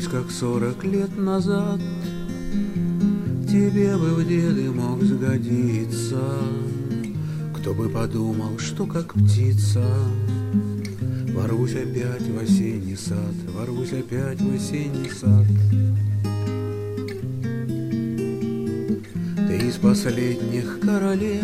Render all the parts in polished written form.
Пусть как 40 лет назад тебе бы в деды мог сгодиться. Кто бы подумал, что как птица ворвусь опять в осенний сад, ворвусь опять в осенний сад. Ты из последних королев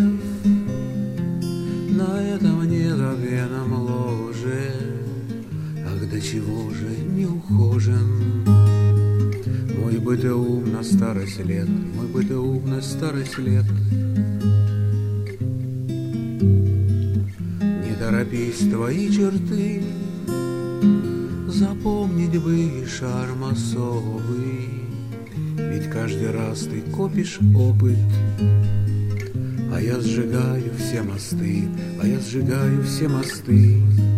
на этом незабвенном ложе. Ах, до чего же неухожен мой БТУ на старость лет, мой БТУ на старость лет. Не торопись, твои черты запомнить бы и шарм особый, ведь каждый раз ты копишь опыт. А я сжигаю все мосты, а я сжигаю все мосты.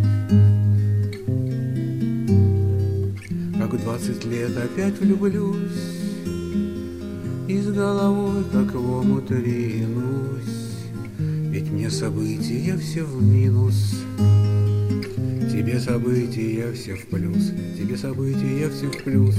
Как в 20 лет опять влюблюсь и с головой как в омут ринусь, ведь мне события все в минус, тебе события все в плюс, тебе события все в плюс.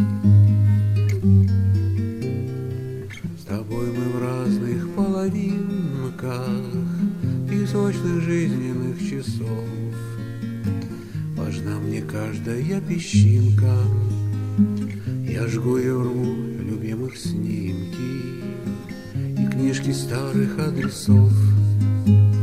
С тобой мы в разных половинках песочных жизненных часов. Важна мне каждая песчинка, я жгу и рву любимых снимки и книжки старых адресов.